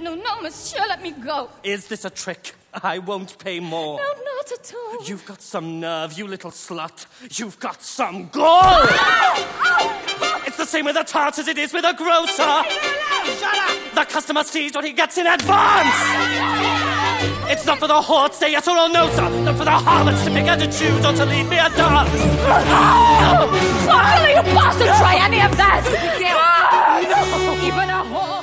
No, monsieur, let me go. Is this a trick? I won't pay more. No, not at all. You've got some nerve, you little slut. You've got some gall! It's the same with a tart as it is with a grocer. Shut up! The customer sees what he gets in advance. It's not for the whore to say yes or no, sir. Not for the harlots to pick and to choose or to lead me a dance. Fuck, you mustn't try any of that. No. Even a whore